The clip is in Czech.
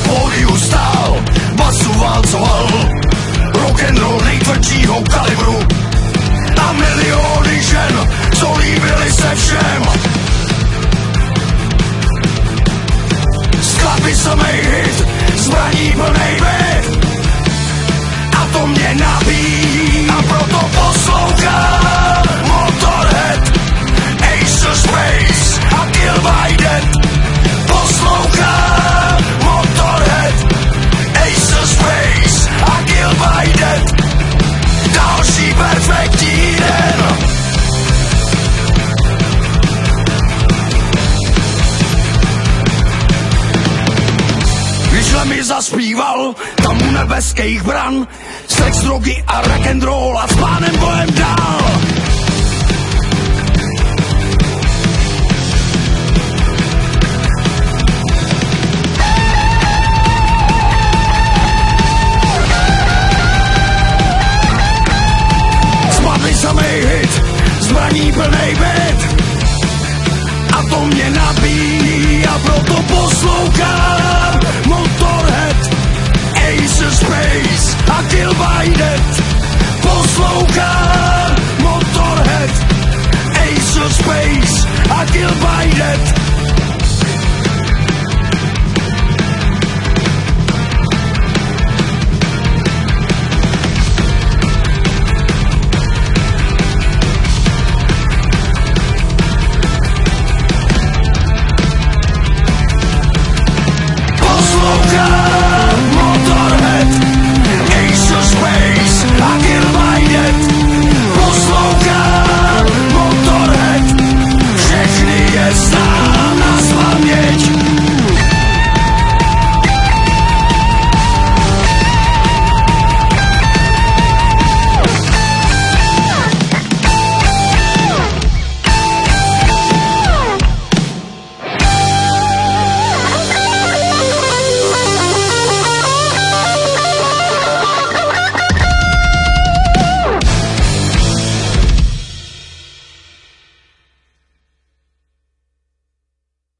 pódiu stál, basu válcoval, rock'n'roll nejtvrdšího kalibru. A miliony žen, co líbily se všem. Skladby samej hit, zbraní plnej byt. A to mě nabíjí, a proto poslouchám Motorhead, Ace of Space a Kill by Death. Poslouchám Motorhead, Ace of Space a Kill by Death. Další perfektní den. Když mi zaspíval tam u nebeských bran, sex, drogy a rock'n'roll a s pánem bojem dál.